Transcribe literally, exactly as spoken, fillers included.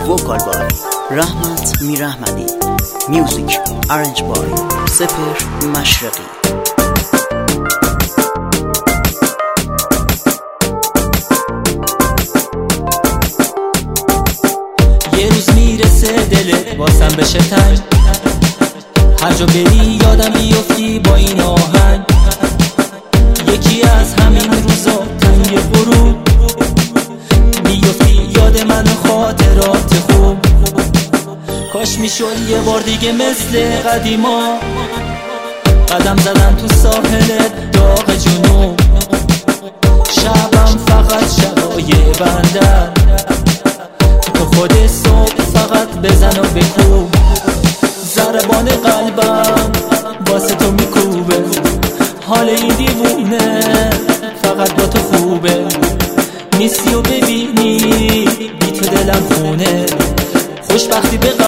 vocal by Rahmat Mirahmadi, music arranged by Sefer Mashriqi. یه روز میرسه دلت واسم بشه تنگ، هر جا بری یادم بیفتی با این آهنگ. یکی از همین روزا تنگ غروب بیفتی یاد من و خاطرات خوب. کاش میشد یه بار دیگه مثل قدیما قدم زدم تو ساحل داغ جنوب. شبم فقط شبای بندر، تو خود صبح فقط بزن و بکوب. ضربان قلبم واسه تو میکوبه، حال این دیوونه فقط با تو خوبه. نیستی و ببینی بی تو دلم خونه، خوشبختی به